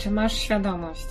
Czy masz świadomość?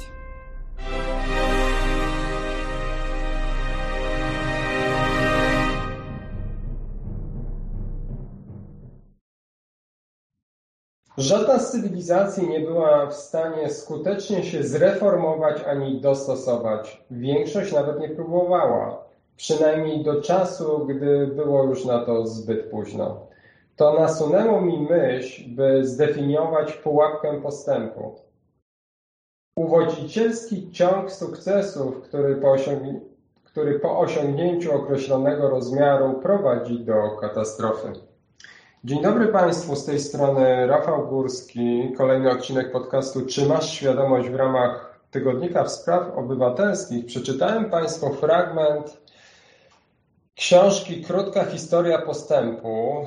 Żadna z cywilizacji nie była w stanie skutecznie się zreformować ani dostosować. Większość nawet nie próbowała, przynajmniej do czasu, gdy było już na to zbyt późno. To nasunęło mi myśl, by zdefiniować pułapkę postępu. Uwodzicielski ciąg sukcesów, który po osiągnięciu określonego rozmiaru prowadzi do katastrofy. Dzień dobry Państwu, z tej strony Rafał Górski. Kolejny odcinek podcastu Czy masz świadomość w ramach Tygodnika Spraw Obywatelskich. Przeczytałem Państwu fragment książki Krótka historia postępu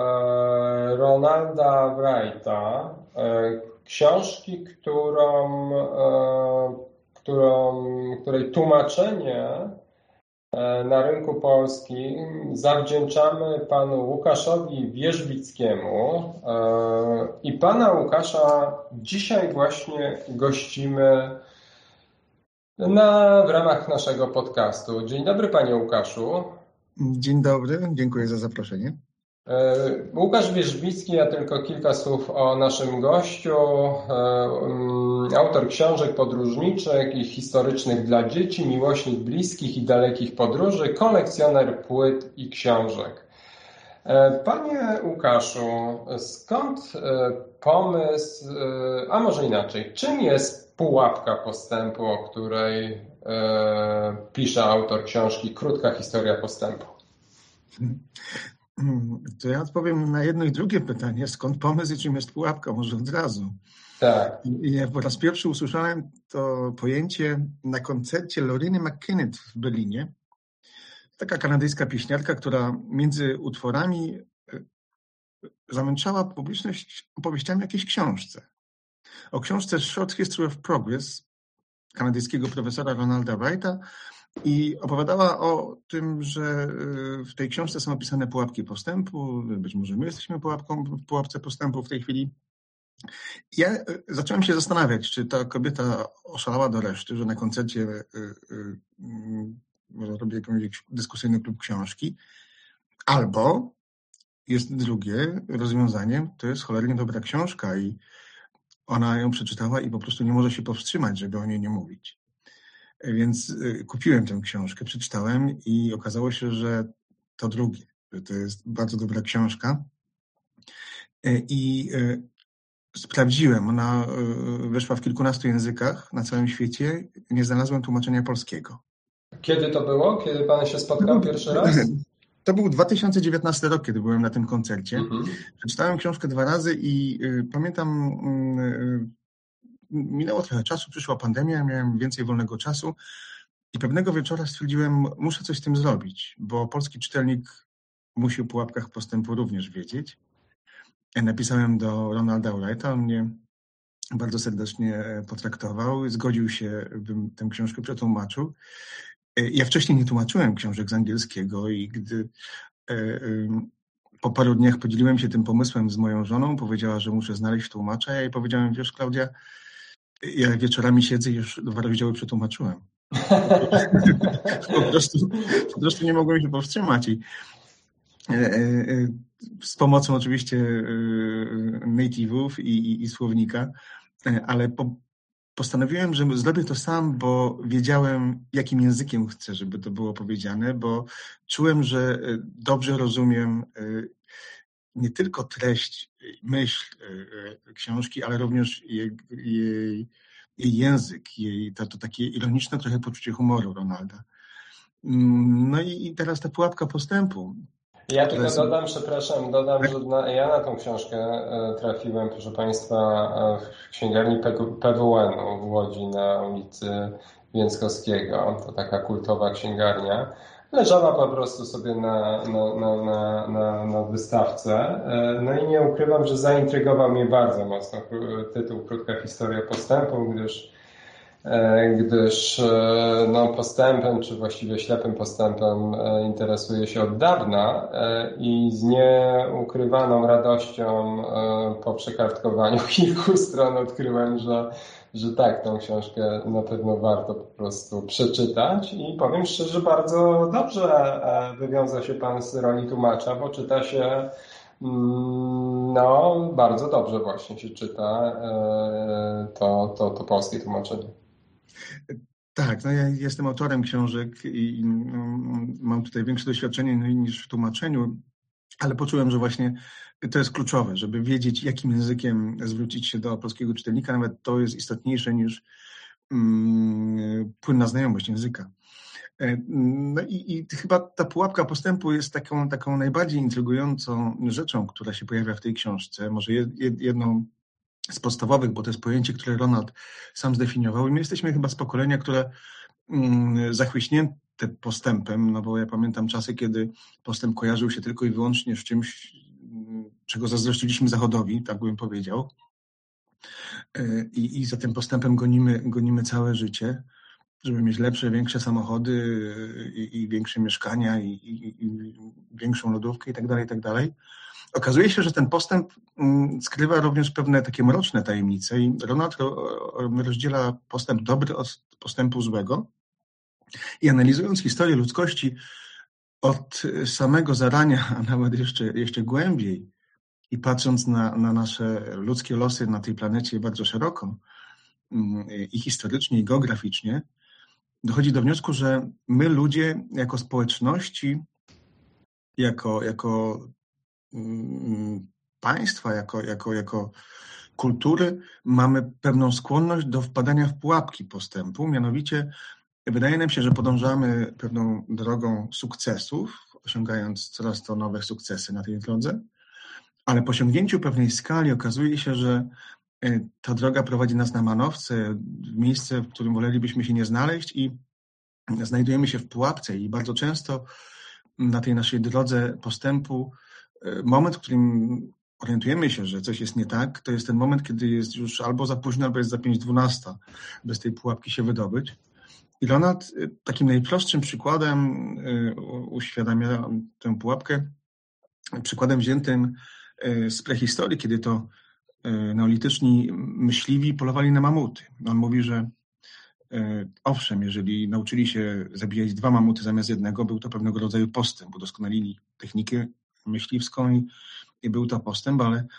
Ronalda Wrighta. Książki, której tłumaczenie na rynku polskim zawdzięczamy panu Łukaszowi Wierzbickiemu i pana Łukasza dzisiaj właśnie gościmy w ramach naszego podcastu. Dzień dobry panie Łukaszu. Dzień dobry, dziękuję za zaproszenie. Łukasz Wierzbicki, ja tylko kilka słów o naszym gościu. Autor książek podróżniczych i historycznych dla dzieci, miłośnik bliskich i dalekich podróży, kolekcjoner płyt i książek. Panie Łukaszu, skąd pomysł, a może inaczej, czym jest pułapka postępu, o której pisze autor książki Krótka historia postępu? To ja odpowiem na jedno i drugie pytanie. Skąd pomysł i czym jest pułapka? Może od razu. Tak. Ja po raz pierwszy usłyszałem to pojęcie na koncercie Loryny McKennitt w Berlinie. Taka kanadyjska pieśniarka, która między utworami zamęczała publiczność opowieściami o jakiejś książce. O książce Short History of Progress kanadyjskiego profesora Ronalda Wrighta i opowiadała o tym, że w tej książce są opisane pułapki postępu. Być może my jesteśmy w pułapce postępu w tej chwili. Ja zacząłem się zastanawiać, czy ta kobieta oszalała do reszty, że na koncercie robi jakiś dyskusyjny klub książki, albo jest drugie rozwiązanie, to jest cholernie dobra książka i ona ją przeczytała i po prostu nie może się powstrzymać, żeby o niej nie mówić. Więc kupiłem tę książkę, przeczytałem i okazało się, że to drugie, że to jest bardzo dobra książka i sprawdziłem, ona wyszła w kilkunastu językach na całym świecie, nie znalazłem tłumaczenia polskiego. Kiedy to było? Kiedy pan się spotkał pierwszy raz? To był 2019 rok, kiedy byłem na tym koncercie. Przeczytałem książkę 2 razy i pamiętam, minęło trochę czasu, przyszła pandemia, miałem więcej wolnego czasu i pewnego wieczora stwierdziłem, muszę coś z tym zrobić, bo polski czytelnik musi o pułapkach postępu również wiedzieć. Napisałem do Ronalda Wrighta, on mnie bardzo serdecznie potraktował, zgodził się, bym tę książkę przetłumaczył. Ja wcześniej nie tłumaczyłem książek z angielskiego i gdy po paru dniach podzieliłem się tym pomysłem z moją żoną, powiedziała, że muszę znaleźć tłumacza. Ja jej powiedziałem, wiesz Klaudia, ja wieczorami siedzę i już 2 rozdziały przetłumaczyłem. Po prostu nie mogłem się powstrzymać. I z pomocą oczywiście native'ów i słownika, ale postanowiłem, że zrobię to sam, bo wiedziałem, jakim językiem chcę, żeby to było powiedziane, bo czułem, że dobrze rozumiem nie tylko treść, myśl książki, ale również jej język, to takie ironiczne trochę poczucie humoru Ronalda. No i teraz ta pułapka postępu. Ja tylko dodam, że ja na tą książkę trafiłem, proszę Państwa, w księgarni PWN-u w Łodzi na ulicy Więckowskiego. To taka kultowa księgarnia. Leżała po prostu sobie na wystawce. No i nie ukrywam, że zaintrygował mnie bardzo mocno tytuł Krótka historia postępu, gdyż gdyż no, postępem, czy właściwie ślepym postępem interesuję się od dawna i z nieukrywaną radością po przekartkowaniu kilku stron odkryłem, że tak, tą książkę na pewno warto po prostu przeczytać i powiem szczerze, bardzo dobrze wywiązał się Pan z roli tłumacza, bo czyta się no, bardzo dobrze właśnie się czyta to polskie tłumaczenie. Tak, no ja jestem autorem książek i mam tutaj większe doświadczenie niż w tłumaczeniu, ale poczułem, że właśnie to jest kluczowe, żeby wiedzieć, jakim językiem zwrócić się do polskiego czytelnika. Nawet to jest istotniejsze niż płynna znajomość języka. No i chyba ta pułapka postępu jest taką najbardziej intrygującą rzeczą, która się pojawia w tej książce. Może jedną z podstawowych, bo to jest pojęcie, które Ronald sam zdefiniował. I my jesteśmy chyba z pokolenia, które zachwyśnięte postępem, no bo ja pamiętam czasy, kiedy postęp kojarzył się tylko i wyłącznie z czymś, czego zazdrościliśmy Zachodowi, tak bym powiedział. I za tym postępem gonimy całe życie, żeby mieć lepsze, większe samochody i większe mieszkania i większą lodówkę i tak dalej, i tak dalej. Okazuje się, że ten postęp skrywa również pewne takie mroczne tajemnice i Ronald rozdziela postęp dobry od postępu złego i analizując historię ludzkości od samego zarania, a nawet jeszcze głębiej i patrząc na nasze ludzkie losy na tej planecie bardzo szeroko i historycznie, i geograficznie, dochodzi do wniosku, że my ludzie jako społeczności, jako państwa, jako kultury mamy pewną skłonność do wpadania w pułapki postępu. Mianowicie wydaje nam się, że podążamy pewną drogą sukcesów, osiągając coraz to nowe sukcesy na tej drodze, ale po osiągnięciu pewnej skali okazuje się, że ta droga prowadzi nas na manowce, w miejsce, w którym wolelibyśmy się nie znaleźć i znajdujemy się w pułapce i bardzo często na tej naszej drodze postępu moment, w którym orientujemy się, że coś jest nie tak, to jest ten moment, kiedy jest już albo za późno, albo jest za 5:12, by z tej pułapki się wydobyć. I Ronald takim najprostszym przykładem uświadamia tę pułapkę, przykładem wziętym z prehistorii, kiedy to neolityczni myśliwi polowali na mamuty. On mówi, że owszem, jeżeli nauczyli się zabijać 2 mamuty zamiast jednego, był to pewnego rodzaju postęp, udoskonalili technikę myśliwską i był to postęp, ale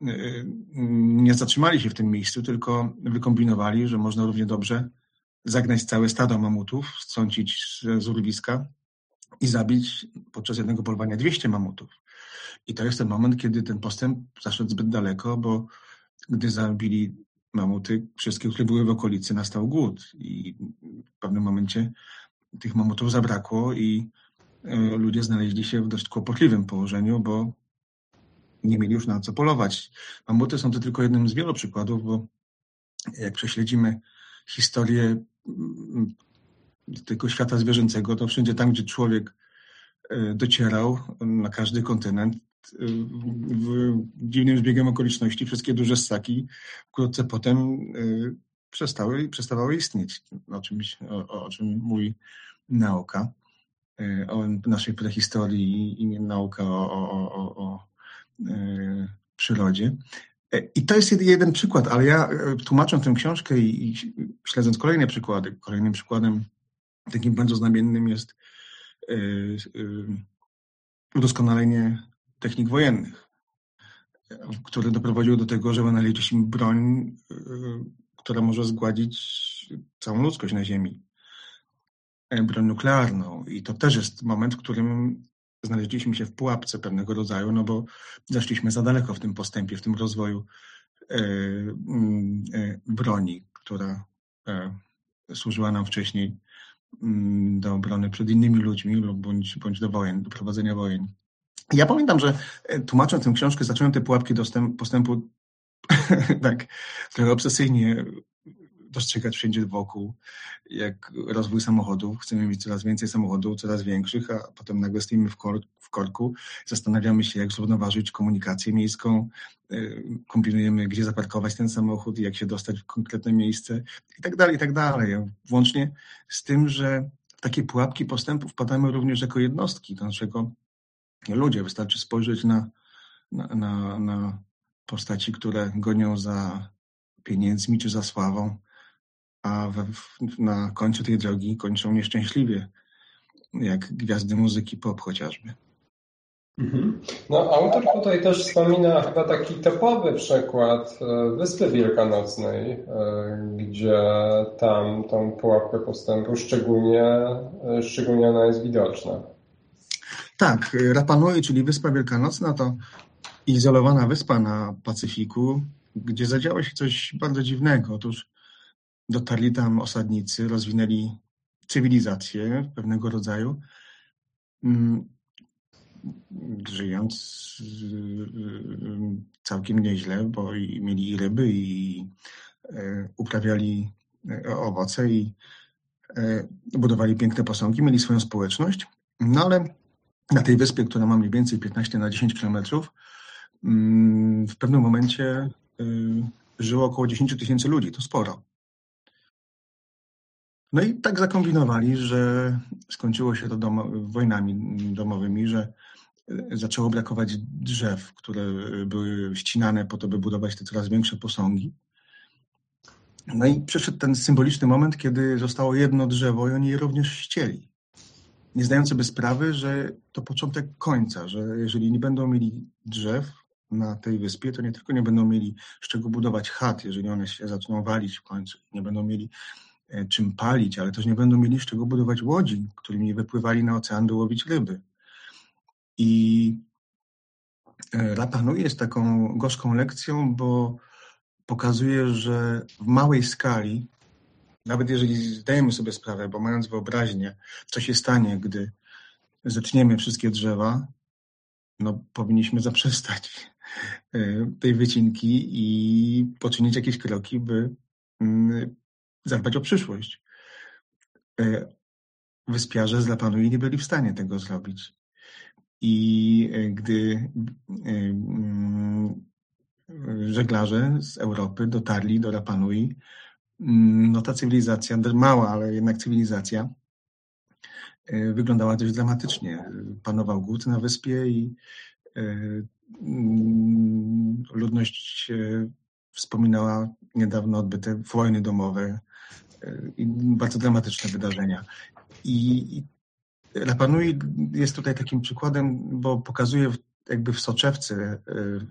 nie zatrzymali się w tym miejscu, tylko wykombinowali, że można równie dobrze zagnać całe stado mamutów, strącić z urwiska i zabić podczas jednego polowania 200 mamutów. I to jest ten moment, kiedy ten postęp zaszedł zbyt daleko, bo gdy zabili mamuty, wszystkie, które były w okolicy, nastał głód i w pewnym momencie tych mamutów zabrakło i ludzie znaleźli się w dość kłopotliwym położeniu, bo nie mieli już na co polować. Mamuty są to tylko jednym z wielu przykładów, bo jak prześledzimy historię tego świata zwierzęcego, to wszędzie tam, gdzie człowiek docierał, na każdy kontynent, w dziwnym zbiegiem okoliczności wszystkie duże ssaki wkrótce potem przestawały istnieć, o czym mówi nauka o naszej prehistorii i nauka o przyrodzie. I to jest jeden przykład, ale ja tłumacząc tę książkę i śledząc kolejne przykłady, kolejnym przykładem takim bardzo znamiennym jest udoskonalenie technik wojennych, które doprowadziło do tego, że wynaleźliśmy broń, która może zgładzić całą ludzkość na Ziemi. Broń nuklearną. I to też jest moment, w którym znaleźliśmy się w pułapce pewnego rodzaju, no bo zeszliśmy za daleko w tym postępie, w tym rozwoju broni, która służyła nam wcześniej do obrony przed innymi ludźmi bądź do wojen, do prowadzenia wojen. Ja pamiętam, że tłumacząc tę książkę, zacząłem te pułapki postępu tak trochę obsesyjnie dostrzegać wszędzie wokół, jak rozwój samochodów. Chcemy mieć coraz więcej samochodów, coraz większych, a potem nagle stoimy w korku, zastanawiamy się, jak zrównoważyć komunikację miejską, kombinujemy, gdzie zaparkować ten samochód, jak się dostać w konkretne miejsce i tak dalej, i tak dalej. Włącznie z tym, że w takie pułapki postępu wpadamy również jako jednostki, to znaczy jako ludzie. Wystarczy spojrzeć na postaci, które gonią za pieniędzmi czy za sławą, a na końcu tej drogi kończą nieszczęśliwie, jak gwiazdy muzyki pop chociażby. No, autor tutaj też wspomina chyba taki topowy przykład Wyspy Wielkanocnej, gdzie tam tą pułapkę postępu szczególnie ona jest widoczna. Tak, Rapa Nui, czyli Wyspa Wielkanocna, to izolowana wyspa na Pacyfiku, gdzie zadziało się coś bardzo dziwnego. Otóż dotarli tam osadnicy, rozwinęli cywilizację pewnego rodzaju, żyjąc całkiem nieźle, bo mieli i ryby, i uprawiali owoce, i budowali piękne posągi, mieli swoją społeczność. No ale na tej wyspie, która ma mniej więcej 15 na 10 kilometrów, w pewnym momencie żyło około 10 000 ludzi, to sporo. No i tak zakombinowali, że skończyło się to wojnami domowymi, że zaczęło brakować drzew, które były ścinane po to, by budować te coraz większe posągi. No i przyszedł ten symboliczny moment, kiedy zostało jedno drzewo i oni je również ścięli. Nie zdając sobie sprawy, że to początek końca, że jeżeli nie będą mieli drzew na tej wyspie, to nie tylko nie będą mieli z czego budować chat, jeżeli one się zaczną walić w końcu, nie będą mieli czym palić, ale też nie będą mieli z czego budować łodzi, którymi wypływali na ocean, by łowić ryby. I Rapa Nui jest taką gorzką lekcją, bo pokazuje, że w małej skali, nawet jeżeli zdajemy sobie sprawę, bo mając wyobraźnię, co się stanie, gdy zetniemy wszystkie drzewa, no powinniśmy zaprzestać tej wycinki i poczynić jakieś kroki, by zadbać o przyszłość. Wyspiarze z Rapa Nui nie byli w stanie tego zrobić. I gdy żeglarze z Europy dotarli do Rapa Nui, no ta cywilizacja, mała, ale jednak cywilizacja, wyglądała dość dramatycznie. Panował głód na wyspie i ludność wspominała niedawno odbyte wojny domowe i bardzo dramatyczne wydarzenia. I Rapa Nui jest tutaj takim przykładem, bo pokazuje jakby w soczewce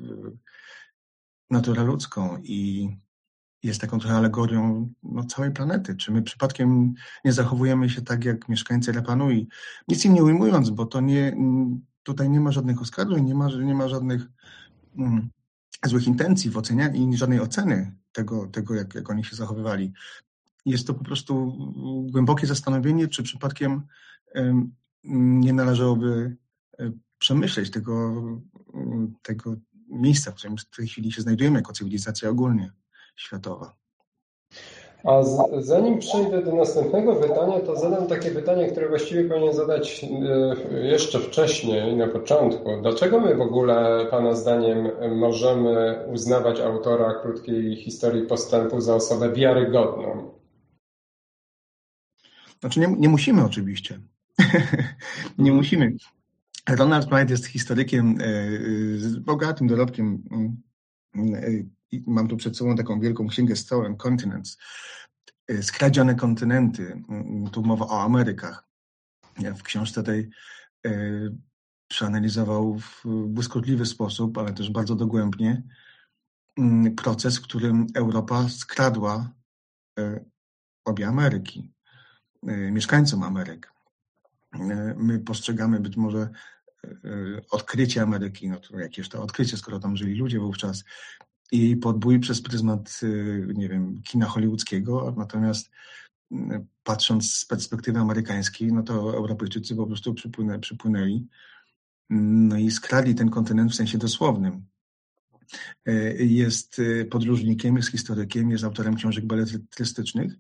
naturę ludzką i jest taką trochę alegorią całej planety. Czy my przypadkiem nie zachowujemy się tak jak mieszkańcy Rapa Nui? Nic im nie ujmując, bo to tutaj nie ma żadnych oskarżeń, nie ma żadnych złych intencji w ocenianiu i żadnej oceny tego jak oni się zachowywali. Jest to po prostu głębokie zastanowienie, czy przypadkiem nie należałoby przemyśleć tego miejsca, w którym w tej chwili się znajdujemy jako cywilizacja ogólnie światowa. A zanim przejdę do następnego pytania, to zadam takie pytanie, które właściwie powinien zadać jeszcze wcześniej, na początku. Dlaczego my w ogóle, Pana zdaniem, możemy uznawać autora krótkiej historii postępu za osobę wiarygodną? Znaczy nie musimy oczywiście. Nie musimy. Ronald Wright jest historykiem z bogatym dorobkiem. Mam tu przed sobą taką wielką księgę Stolen Continents. Skradzione kontynenty. Tu mowa o Amerykach. W książce tej przeanalizował w błyskotliwy sposób, ale też bardzo dogłębnie proces, w którym Europa skradła obie Ameryki, mieszkańcom Ameryk. My postrzegamy być może odkrycie Ameryki, no to jakież to odkrycie, skoro tam żyli ludzie wówczas, i podbój przez pryzmat, nie wiem, kina hollywoodzkiego, natomiast patrząc z perspektywy amerykańskiej, no to Europejczycy po prostu przypłynęli, no i skradli ten kontynent w sensie dosłownym. Jest podróżnikiem, jest historykiem, jest autorem książek beletrystycznych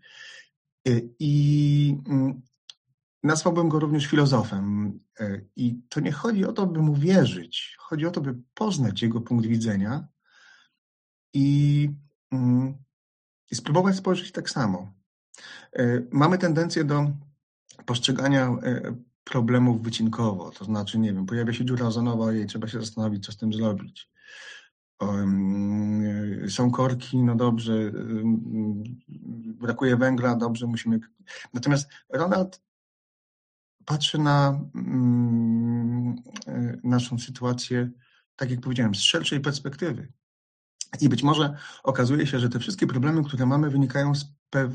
i nazwałbym go również filozofem. I to nie chodzi o to, by mu wierzyć. Chodzi o to, by poznać jego punkt widzenia i spróbować spojrzeć tak samo. Mamy tendencję do postrzegania problemów wycinkowo. To znaczy, nie wiem, pojawia się dziura ozonowa i trzeba się zastanowić, co z tym zrobić. Są korki, no dobrze, brakuje węgla, dobrze, musimy... Natomiast Ronald patrzy na naszą sytuację, tak jak powiedziałem, z szerszej perspektywy. I być może okazuje się, że te wszystkie problemy, które mamy, wynikają z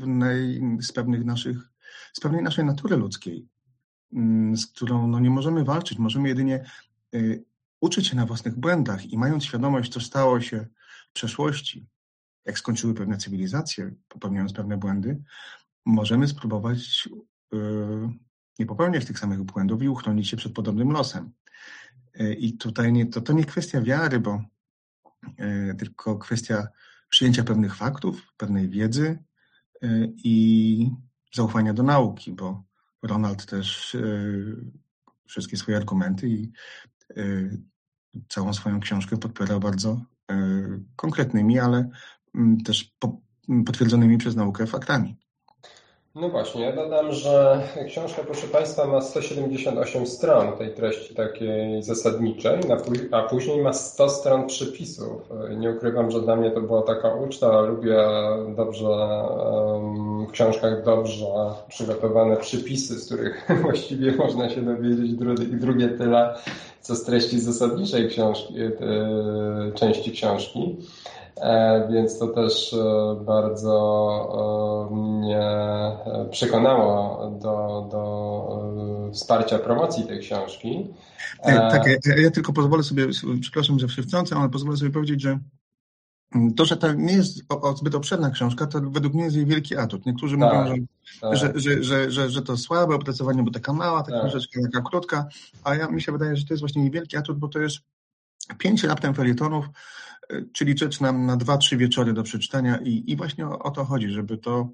pewnej naszej natury ludzkiej, z którą no, nie możemy walczyć, możemy jedynie uczyć się na własnych błędach i mając świadomość, co stało się w przeszłości, jak skończyły pewne cywilizacje, popełniając pewne błędy, możemy spróbować nie popełniać tych samych błędów i uchronić się przed podobnym losem. I tutaj to nie kwestia wiary, tylko kwestia przyjęcia pewnych faktów, pewnej wiedzy i zaufania do nauki, bo Ronald też wszystkie swoje argumenty i całą swoją książkę podpierał bardzo konkretnymi, ale też potwierdzonymi przez naukę faktami. No właśnie, ja dodam, że książka, proszę Państwa, ma 178 stron tej treści takiej zasadniczej, a później ma 100 stron przypisów. Nie ukrywam, że dla mnie to była taka uczta. Lubię w książkach dobrze przygotowane przypisy, z których właściwie można się dowiedzieć drugie tyle, co z treści zasadniczej części książki. Więc to też bardzo mnie przekonało do wsparcia promocji tej książki. Tak, ja tylko pozwolę sobie, przepraszam, że wtrącę, ale pozwolę sobie powiedzieć, że to, że to nie jest zbyt obszerna książka, to według mnie jest jej wielki atut. Niektórzy mówią, że to słabe opracowanie, bo taka mała, taka książeczka, taka krótka, a mi się wydaje, że to jest właśnie jej wielki atut, bo to jest 5 raptem felietonów, czyli rzecz nam na 2-3 wieczory do przeczytania i właśnie o to chodzi, żeby to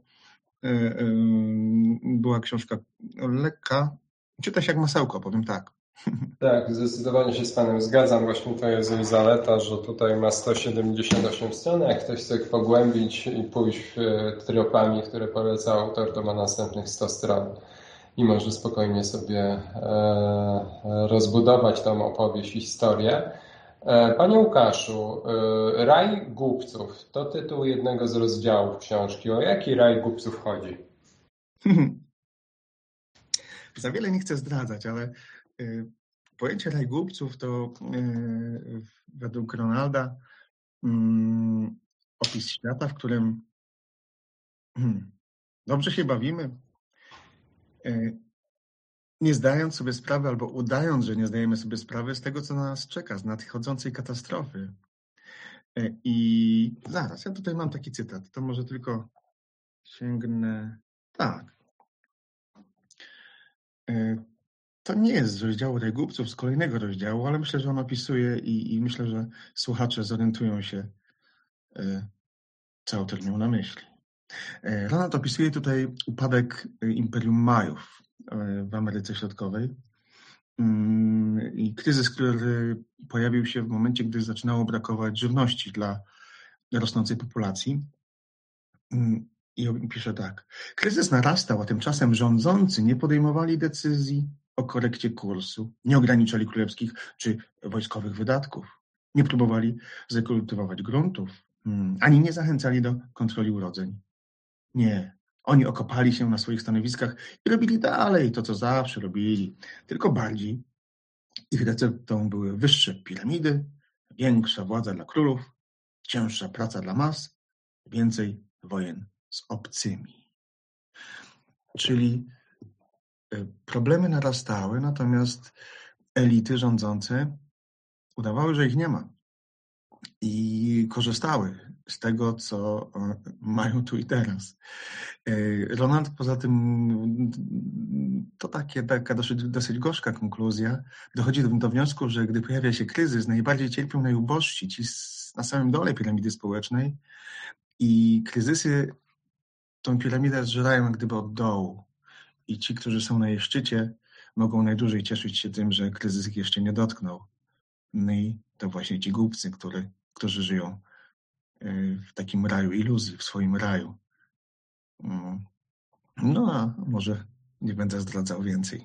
była książka lekka, czyta się jak masełko, powiem tak. Tak, zdecydowanie się z Panem zgadzam. Właśnie to jest jej zaleta, że tutaj ma 178 stron. Jak ktoś chce pogłębić i pójść tropami, które poleca autor, to ma następnych 100 stron i może spokojnie sobie rozbudować tą opowieść, historię. Panie Łukaszu, Raj Głupców to tytuł jednego z rozdziałów książki. O jaki raj głupców chodzi? Za wiele nie chcę zdradzać, ale pojęcie raj głupców to według Ronalda opis świata, w którym dobrze się bawimy, nie zdając sobie sprawy albo udając, że nie zdajemy sobie sprawy z tego, co nas czeka, z nadchodzącej katastrofy. I zaraz, ja tutaj mam taki cytat, to może tylko sięgnę. Tak. To nie jest z rozdziału Raj Głupców, z kolejnego rozdziału, ale myślę, że on opisuje i myślę, że słuchacze zorientują się, co autor miał na myśli. Ronald opisuje tutaj upadek Imperium Majów w Ameryce Środkowej i kryzys, który pojawił się w momencie, gdy zaczynało brakować żywności dla rosnącej populacji. I on pisze tak. Kryzys narastał, a tymczasem rządzący nie podejmowali decyzji o korekcie kursu, nie ograniczali królewskich czy wojskowych wydatków, nie próbowali zrekultywować gruntów, ani nie zachęcali do kontroli urodzeń. Nie, oni okopali się na swoich stanowiskach i robili dalej to, co zawsze robili, tylko bardziej. Ich receptą były wyższe piramidy, większa władza dla królów, cięższa praca dla mas, więcej wojen z obcymi. Czyli problemy narastały, natomiast elity rządzące udawały, że ich nie ma. I korzystały z tego, co mają tu i teraz. Ronald, poza tym, to taka dosyć gorzka konkluzja, dochodzi do wniosku, że gdy pojawia się kryzys, najbardziej cierpią najubożsi, ci jest na samym dole piramidy społecznej i kryzysy tą piramidę zżerają jak gdyby od dołu. I ci, którzy są na jej szczycie, mogą najdłużej cieszyć się tym, że kryzys ich jeszcze nie dotknął. No i to właśnie ci głupcy, którzy żyją w takim raju iluzji, w swoim raju. No a może nie będę zdradzał więcej.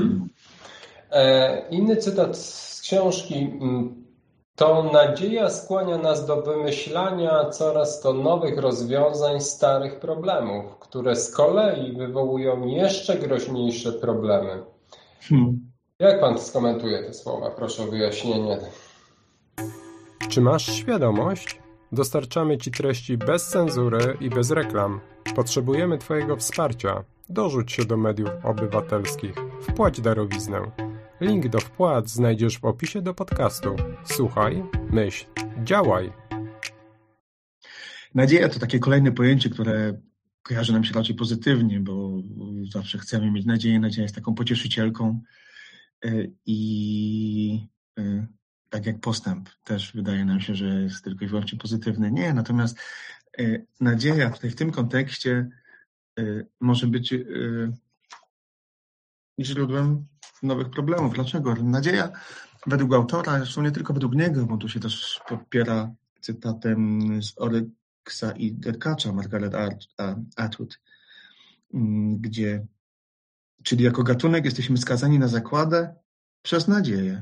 Inny cytat z książki. To nadzieja skłania nas do wymyślania coraz to nowych rozwiązań starych problemów, które z kolei wywołują jeszcze groźniejsze problemy. Jak pan skomentuje te słowa? Proszę o wyjaśnienie. Czy masz świadomość? Dostarczamy ci treści bez cenzury i bez reklam. Potrzebujemy twojego wsparcia. Dorzuć się do mediów obywatelskich. Wpłać darowiznę. Link do wpłat znajdziesz w opisie do podcastu. Słuchaj, myśl, działaj. Nadzieja to takie kolejne pojęcie, które kojarzy nam się raczej pozytywnie, bo zawsze chcemy mieć nadzieję. Nadzieja jest taką pocieszycielką i tak jak postęp też wydaje nam się, że jest tylko i wyłącznie pozytywny. Nie, natomiast nadzieja tutaj w tym kontekście może być źródłem nowych problemów. Dlaczego? Nadzieja według autora, zresztą nie tylko według niego, bo tu się też podpiera cytatem z Oryxa i Derkacza, Margaret Atwood, gdzie, czyli jako gatunek jesteśmy skazani na zagładę przez nadzieję.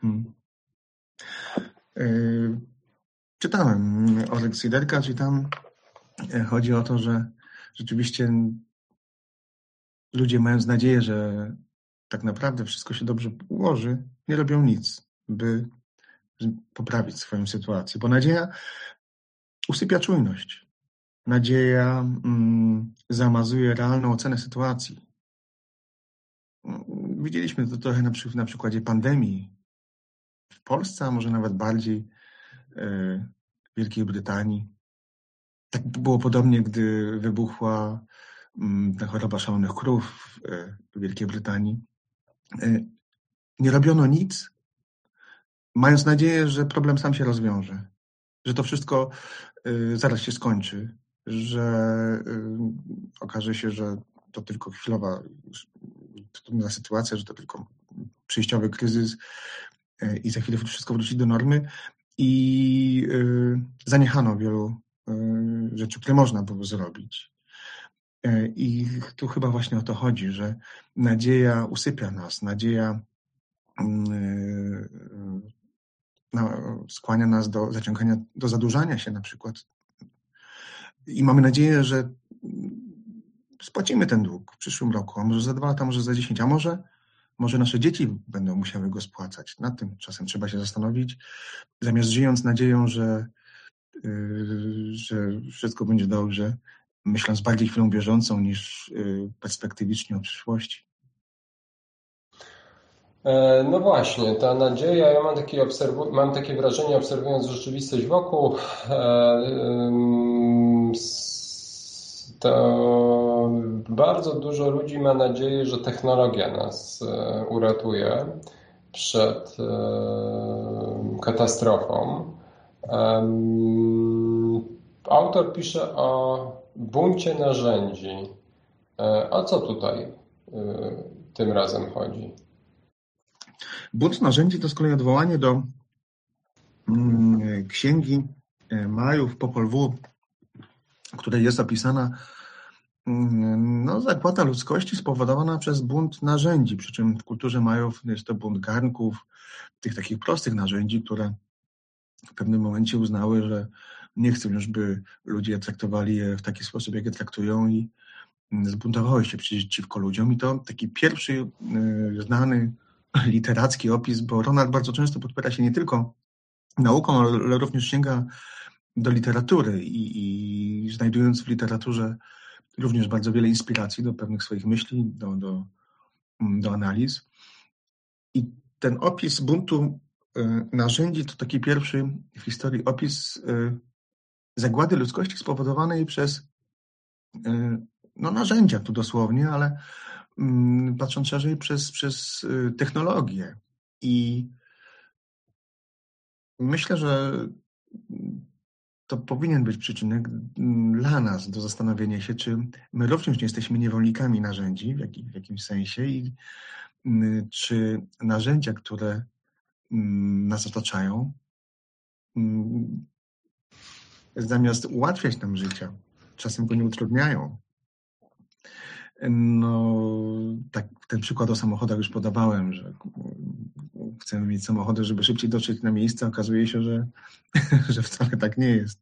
Czytałem Oryx i Derkacz i tam chodzi o to, że rzeczywiście ludzie, mając nadzieję, że tak naprawdę wszystko się dobrze ułoży, nie robią nic, by poprawić swoją sytuację. Bo nadzieja usypia czujność. Nadzieja zamazuje realną ocenę sytuacji. Widzieliśmy to trochę na przykładzie pandemii w Polsce, a może nawet bardziej w Wielkiej Brytanii. Tak było podobnie, gdy wybuchła ta choroba szalonych krów w Wielkiej Brytanii. Nie robiono nic, mając nadzieję, że problem sam się rozwiąże, że to wszystko zaraz się skończy, że okaże się, że to tylko chwilowa trudna sytuacja, że to tylko przejściowy kryzys i za chwilę wszystko wróci do normy i zaniechano wielu rzeczy, które można było zrobić. I tu chyba właśnie o to chodzi, że nadzieja usypia nas, nadzieja skłania nas do zaciągania, do zadłużania się na przykład. I mamy nadzieję, że spłacimy ten dług w przyszłym roku, a może za 2 lata, może za 10, a może nasze dzieci będą musiały go spłacać. Nad tym czasem trzeba się zastanowić, zamiast żyjąc nadzieją, że wszystko będzie dobrze, myśląc bardziej chwilą bieżącą niż perspektywicznie o przyszłości. No właśnie, ta nadzieja, ja mam takie wrażenie, obserwując rzeczywistość wokół, to bardzo dużo ludzi ma nadzieję, że technologia nas uratuje przed katastrofą. Autor pisze o buncie narzędzi. O co tutaj tym razem chodzi? Bunt narzędzi to z kolei odwołanie do księgi Majów Popol Vuh, w której jest opisana zagłada ludzkości spowodowana przez bunt narzędzi, przy czym w kulturze Majów jest to bunt garnków, tych takich prostych narzędzi, które w pewnym momencie uznały, że nie chcą już, by ludzie traktowali je w taki sposób, jak je traktują i zbuntowały się przeciwko ludziom. I to taki pierwszy znany literacki opis, bo Ronald bardzo często podpiera się nie tylko nauką, ale również sięga do literatury i znajdując w literaturze również bardzo wiele inspiracji do pewnych swoich myśli, do analiz. I ten opis buntu narzędzi to taki pierwszy w historii opis zagłady ludzkości spowodowanej przez narzędzia tu dosłownie, ale patrząc szerzej przez technologię. I myślę, że to powinien być przyczynek dla nas do zastanowienia się, czy my również nie jesteśmy niewolnikami narzędzi w jakimś sensie i czy narzędzia, które nas otaczają, zamiast ułatwiać nam życie, czasem go nie utrudniają. No, tak, ten przykład o samochodach już podawałem, że chcemy mieć samochody, żeby szybciej dotrzeć na miejsce. Okazuje się, że wcale tak nie jest.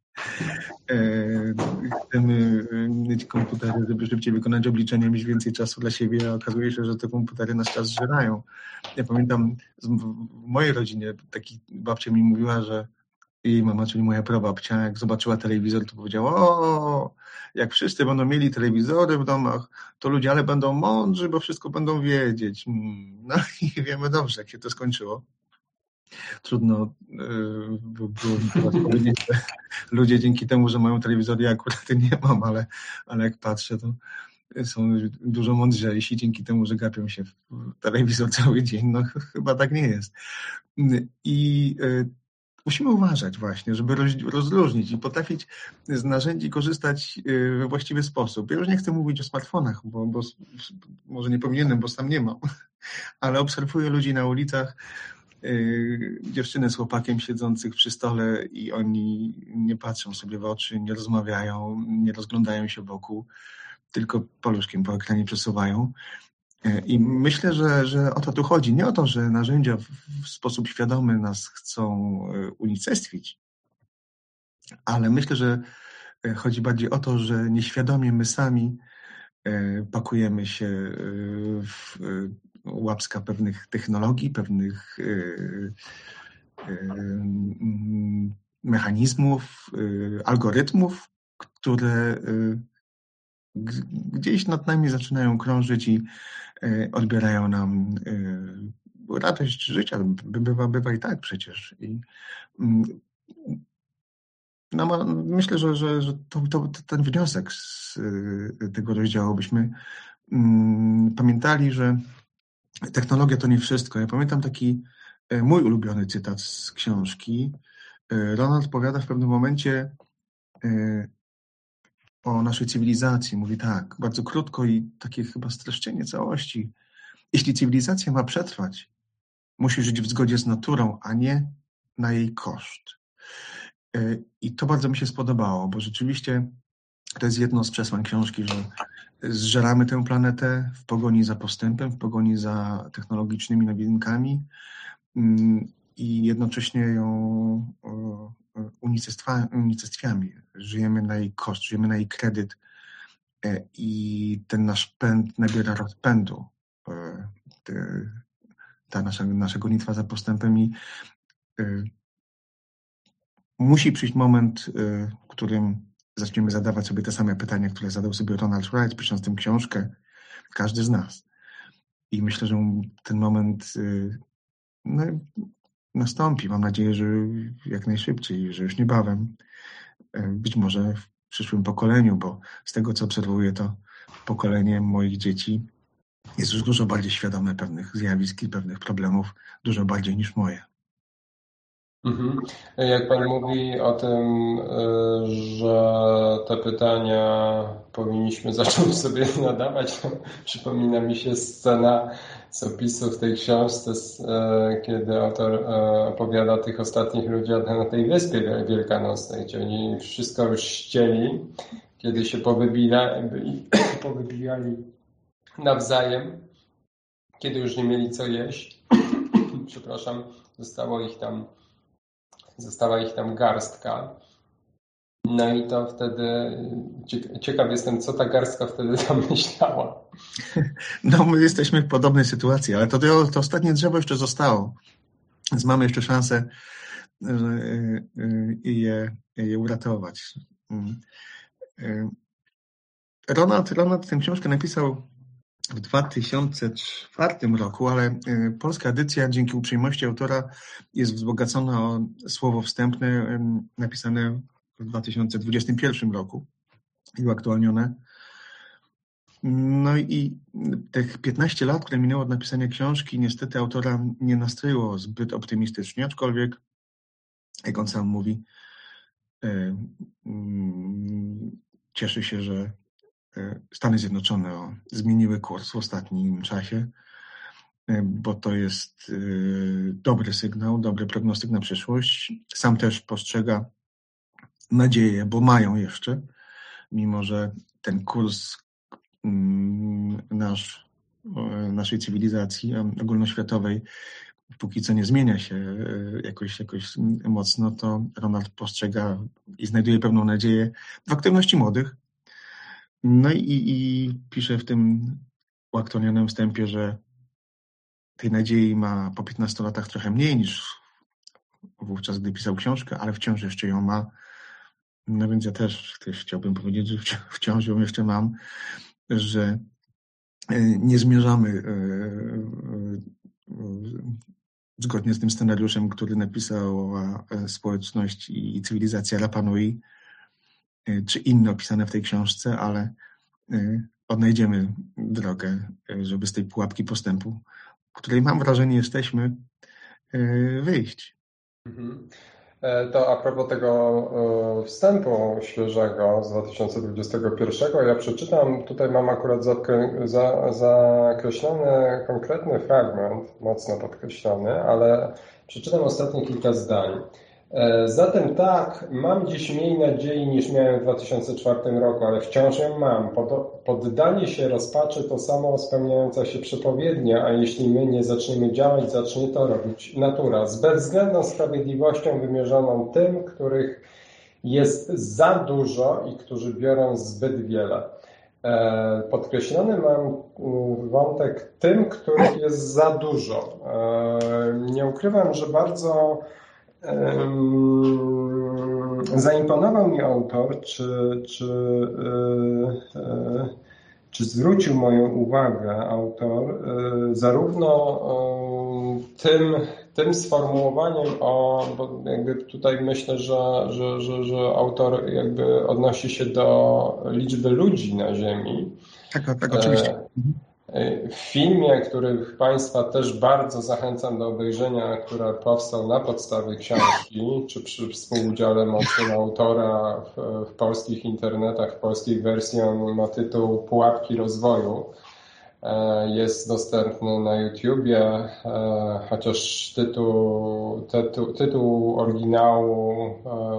Chcemy mieć komputery, żeby szybciej wykonać obliczenia, mieć więcej czasu dla siebie, a okazuje się, że te komputery nasz czas zżerają. Ja pamiętam w mojej rodzinie taki babcia mi mówiła, że jej mama, czyli moja prababcia, jak zobaczyła telewizor, to powiedziała: o, jak wszyscy będą mieli telewizory w domach, to ludzie ale będą mądrzy, bo wszystko będą wiedzieć. No i wiemy dobrze, jak się to skończyło. Trudno było powiedzieć, że ludzie dzięki temu, że mają telewizory, ja akurat nie mam, ale jak patrzę, to są dużo mądrzejsi dzięki temu, że gapią się w telewizor cały dzień. No chyba tak nie jest. I musimy uważać właśnie, żeby rozróżnić i potrafić z narzędzi korzystać we właściwy sposób. Ja już nie chcę mówić o smartfonach, bo może nie powinienem, bo sam nie mam, ale obserwuję ludzi na ulicach, dziewczyny z chłopakiem siedzących przy stole i oni nie patrzą sobie w oczy, nie rozmawiają, nie rozglądają się wokół, tylko paluszkiem po ekranie przesuwają. I myślę, że o to tu chodzi. Nie o to, że narzędzia w sposób świadomy nas chcą unicestwić, ale myślę, że chodzi bardziej o to, że nieświadomie my sami pakujemy się w łapska pewnych technologii, pewnych mechanizmów, algorytmów, które gdzieś nad nami zaczynają krążyć i odbierają nam radość życia. Bywa i tak przecież. I no, myślę, że ten wniosek z tego rozdziału, byśmy pamiętali, że technologia to nie wszystko. Ja pamiętam taki mój ulubiony cytat z książki. Ronald powiada w pewnym momencie o naszej cywilizacji. Mówi tak, bardzo krótko i takie chyba streszczenie całości. Jeśli cywilizacja ma przetrwać, musi żyć w zgodzie z naturą, a nie na jej koszt. I to bardzo mi się spodobało, bo rzeczywiście to jest jedno z przesłań książki, że zżeramy tę planetę w pogoni za postępem, w pogoni za technologicznymi nowinkami i jednocześnie ją unicestwiamy. Żyjemy na jej koszt, żyjemy na jej kredyt i ten nasz pęd nabiera rozpędu. Ta nasza gonitwa za postępem i musi przyjść moment, w którym zaczniemy zadawać sobie te same pytania, które zadał sobie Ronald Wright, pisząc tę książkę, każdy z nas. I myślę, że ten moment nastąpi. Mam nadzieję, że jak najszybciej, że już niebawem. Być może w przyszłym pokoleniu, bo z tego, co obserwuję, to pokolenie moich dzieci jest już dużo bardziej świadome pewnych zjawisk i pewnych problemów, dużo bardziej niż moje. Jak Pan mówi o tym, że te pytania powinniśmy zacząć sobie nadawać, to przypomina mi się scena z opisu w tej książce, kiedy autor opowiada o tych ostatnich ludziach na tej wyspie wielkanocnej, gdzie oni wszystko już ścieli, kiedy się powybijali nawzajem, kiedy już nie mieli co jeść. Przepraszam, została ich tam garstka. No i to wtedy ciekaw jestem, co ta garstka wtedy tam myślała. No, my jesteśmy w podobnej sytuacji, ale to ostatnie drzewo jeszcze zostało. Więc mamy jeszcze szansę je uratować. Ronald tę książkę napisał w 2004 roku, ale polska edycja dzięki uprzejmości autora jest wzbogacona o słowo wstępne napisane w 2021 roku i uaktualnione. No i tych 15 lat, które minęło od napisania książki, niestety autora nie nastroiło zbyt optymistycznie, aczkolwiek, jak on sam mówi, cieszy się, że Stany Zjednoczone zmieniły kurs w ostatnim czasie, bo to jest dobry sygnał, dobry prognostyk na przyszłość. Sam też postrzega nadzieję, bo mają jeszcze, mimo że ten kurs naszej cywilizacji ogólnoświatowej póki co nie zmienia się jakoś mocno, to Ronald postrzega i znajduje pewną nadzieję w aktywności młodych. No i pisze w tym uaktualnionym wstępie, że tej nadziei ma po 15 latach trochę mniej niż wówczas, gdy pisał książkę, ale wciąż jeszcze ją ma. No więc ja też chciałbym powiedzieć, że wciąż ją jeszcze mam, że nie zmierzamy zgodnie z tym scenariuszem, który napisała społeczność i cywilizacja Rapa Nui, czy inne opisane w tej książce, ale odnajdziemy drogę, żeby z tej pułapki postępu, w której mam wrażenie jesteśmy, wyjść. To a propos tego wstępu świeżego z 2021, ja przeczytam, tutaj mam akurat zakreślony konkretny fragment, mocno podkreślony, ale przeczytam ostatnie kilka zdań. Zatem tak, mam dziś mniej nadziei niż miałem w 2004 roku, ale wciąż ją mam. Poddanie się rozpaczy to samo spełniająca się przepowiednia, a jeśli my nie zaczniemy działać, zacznie to robić natura. Z bezwzględną sprawiedliwością wymierzoną tym, których jest za dużo i którzy biorą zbyt wiele. Podkreślony mam wątek tym, których jest za dużo. Nie ukrywam, że bardzo zaimponował mi autor, czy zwrócił moją uwagę autor zarówno tym sformułowaniem, bo jakby tutaj myślę, że autor jakby odnosi się do liczby ludzi na Ziemi. Tak, oczywiście. W filmie, których Państwa też bardzo zachęcam do obejrzenia, który powstał na podstawie książki, czy przy współudziale mocnym autora w polskich internetach, w polskiej wersji, on ma tytuł Pułapki rozwoju. Jest dostępny na YouTubie, chociaż tytuł oryginału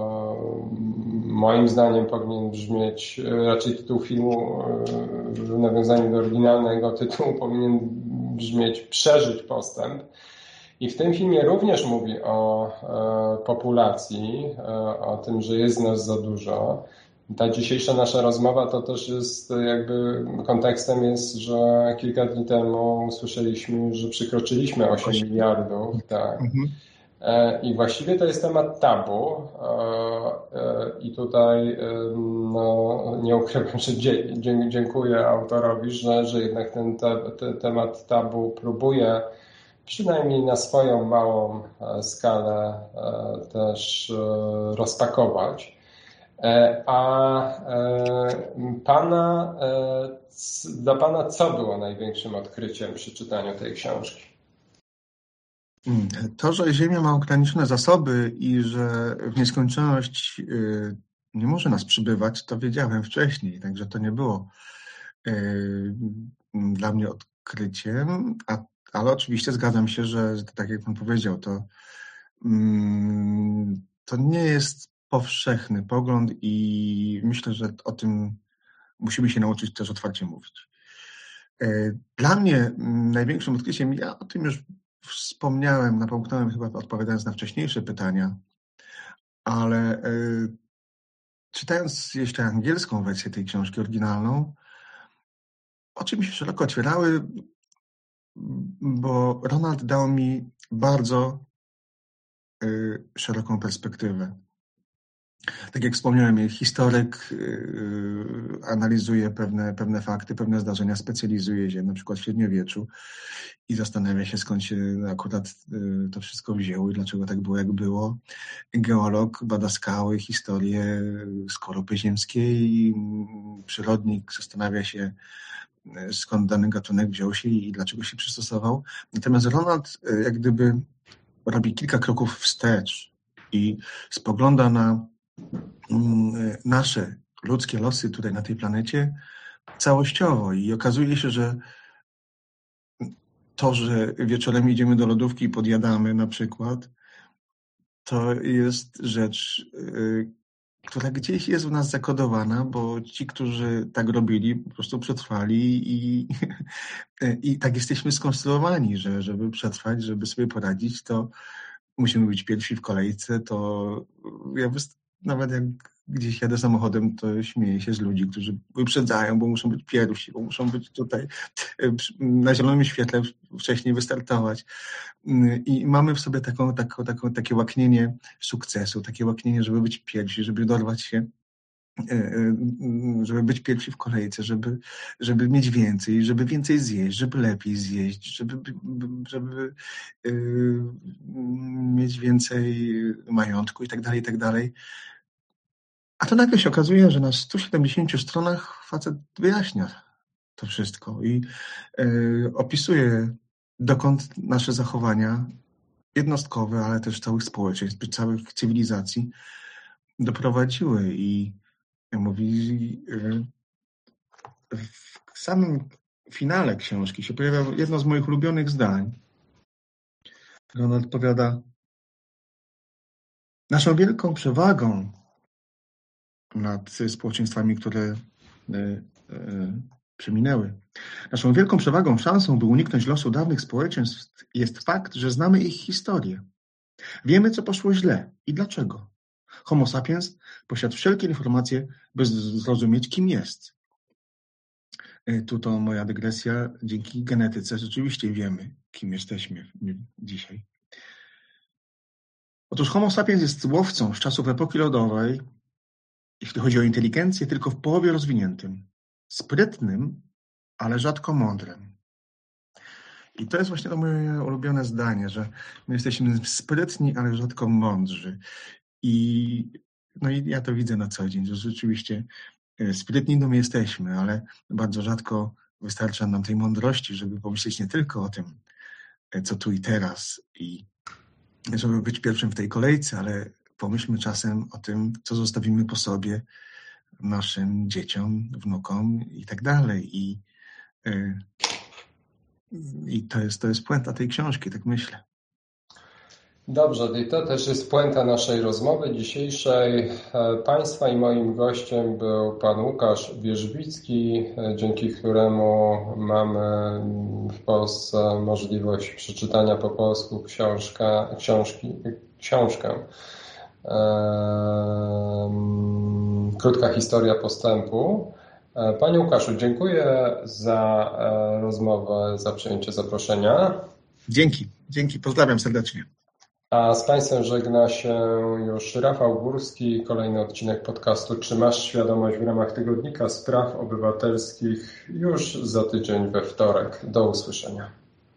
moim zdaniem powinien brzmieć, raczej tytuł filmu w nawiązaniu do oryginalnego tytułu powinien brzmieć Przeżyć postęp. I w tym filmie również mówi o populacji, o tym, że jest nas za dużo. Ta dzisiejsza nasza rozmowa to też jest jakby kontekstem jest, że kilka dni temu usłyszeliśmy, że przekroczyliśmy 8 miliardów. Tak. I właściwie to jest temat tabu i tutaj nie ukrywam, że dziękuję autorowi, że jednak ten temat tabu próbuje przynajmniej na swoją małą skalę też rozpakować. A dla Pana co było największym odkryciem przy czytaniu tej książki? To, że Ziemia ma ograniczone zasoby i że w nieskończoność nie może nas przybywać, to wiedziałem wcześniej, także to nie było dla mnie odkryciem, ale oczywiście zgadzam się, że tak jak Pan powiedział, to nie jest powszechny pogląd i myślę, że o tym musimy się nauczyć też otwarcie mówić. Dla mnie największym odkryciem, ja o tym już wspomniałem, napomknąłem chyba odpowiadając na wcześniejsze pytania, ale czytając jeszcze angielską wersję tej książki oryginalną, oczy mi się szeroko otwierały, bo Ronald dał mi bardzo szeroką perspektywę. Tak jak wspomniałem, historyk analizuje pewne fakty, pewne zdarzenia, specjalizuje się na przykład w średniowieczu i zastanawia się, skąd się akurat to wszystko wzięło i dlaczego tak było, jak było. Geolog bada skały, historię skorupy ziemskiej, przyrodnik zastanawia się, skąd dany gatunek wziął się i dlaczego się przystosował. Natomiast Ronald jak gdyby robi kilka kroków wstecz i spogląda na nasze ludzkie losy tutaj na tej planecie całościowo i okazuje się, że to, że wieczorem idziemy do lodówki i podjadamy na przykład, to jest rzecz, która gdzieś jest w nas zakodowana, bo ci, którzy tak robili, po prostu przetrwali i tak jesteśmy skonstruowani, że żeby przetrwać, żeby sobie poradzić, to musimy być pierwsi w kolejce, to ja nawet jak gdzieś jadę samochodem, to śmieję się z ludzi, którzy wyprzedzają, bo muszą być pierwsi, bo muszą być tutaj na zielonym świetle wcześniej wystartować. I mamy w sobie takie łaknienie sukcesu, takie łaknienie, żeby być pierwsi, żeby dorwać się, żeby być pierwsi w kolejce, żeby mieć więcej, żeby więcej zjeść, żeby lepiej zjeść, żeby mieć więcej majątku i tak dalej. A to nagle się okazuje, że na 170 stronach facet wyjaśnia to wszystko i opisuje, dokąd nasze zachowania jednostkowe, ale też całych społeczeństw, całych cywilizacji doprowadziły i mówi, w samym finale książki się pojawia jedno z moich ulubionych zdań, które on odpowiada: naszą wielką przewagą nad społeczeństwami, które przeminęły, naszą wielką przewagą, szansą, by uniknąć losu dawnych społeczeństw jest fakt, że znamy ich historię. Wiemy, co poszło źle i dlaczego. Homo sapiens posiadł wszelkie informacje, by zrozumieć, kim jest. Tu to moja dygresja. Dzięki genetyce rzeczywiście wiemy, kim jesteśmy dzisiaj. Otóż Homo sapiens jest łowcą z czasów epoki lodowej, jeśli chodzi o inteligencję, tylko w połowie rozwiniętym. Sprytnym, ale rzadko mądrym. I to jest właśnie to moje ulubione zdanie, że my jesteśmy sprytni, ale rzadko mądrzy. I ja to widzę na co dzień, że rzeczywiście sprytni my jesteśmy, ale bardzo rzadko wystarcza nam tej mądrości, żeby pomyśleć nie tylko o tym, co tu i teraz i żeby być pierwszym w tej kolejce, ale pomyślmy czasem o tym, co zostawimy po sobie naszym dzieciom, wnukom i tak dalej. I to jest puenta tej książki, tak myślę. Dobrze, i to też jest puenta naszej rozmowy dzisiejszej. Państwa i moim gościem był pan Łukasz Wierzbicki, dzięki któremu mamy w Polsce możliwość przeczytania po polsku książkę. Krótka historia postępu. Panie Łukaszu, dziękuję za rozmowę, za przyjęcie zaproszenia. Dzięki, pozdrawiam serdecznie. A z Państwem żegna się już Rafał Górski. Kolejny odcinek podcastu Czy masz świadomość w ramach Tygodnika Spraw Obywatelskich już za tydzień we wtorek. Do usłyszenia.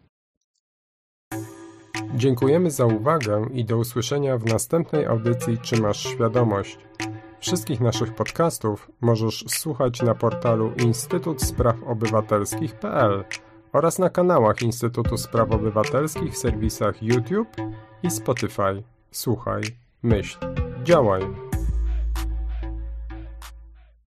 Dziękujemy za uwagę i do usłyszenia w następnej audycji Czy masz świadomość. Wszystkich naszych podcastów możesz słuchać na portalu instytutspraw-obywatelskich.pl oraz na kanałach Instytutu Spraw Obywatelskich w serwisach YouTube i Spotify. Słuchaj, myśl, działaj.